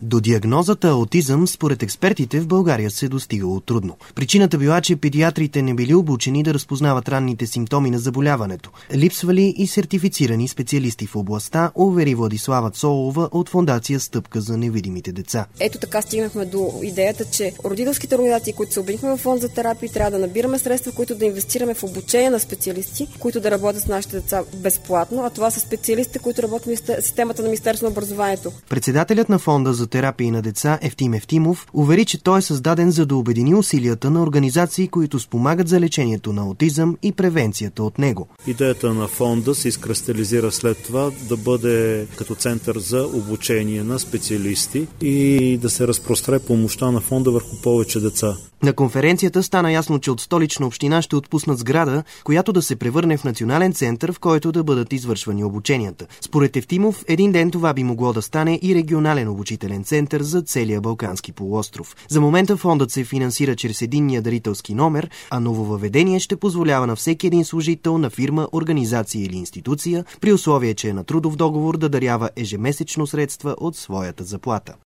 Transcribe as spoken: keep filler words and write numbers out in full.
До диагнозата аутизъм, според експертите, в България се достигало трудно. Причината била, че педиатрите не били обучени да разпознават ранните симптоми на заболяването. Липсвали и сертифицирани специалисти в областта, увери Владислава Цолова от фондация Стъпка за невидимите деца. Ето така стигнахме до идеята, че родителските организации, които се обединихме в фонд за терапии, трябва да набираме средства, които да инвестираме в обучение на специалисти, които да работят с нашите деца безплатно, а това са специалистите, които работят в системата на Министерството на образованието. Председателят на фонда за терапии на деца Евтим Евтимов увери, че той е създаден за да обедини усилията на организации, които спомагат за лечението на аутизъм и превенцията от него. Идеята на фонда се изкристализира след това да бъде като център за обучение на специалисти и да се разпростре помощта на фонда върху повече деца. На конференцията стана ясно, че от Столична община ще отпуснат сграда, която да се превърне в национален център, в който да бъдат извършвани обученията. Според Евтимов, един ден това би могло да стане и регионален обучителен център за целия Балкански полуостров. За момента фондът се финансира чрез единния дарителски номер, а нововъведение ще позволява на всеки един служител на фирма, организация или институция, при условие, че е на трудов договор, да дарява ежемесечно средства от своята заплата.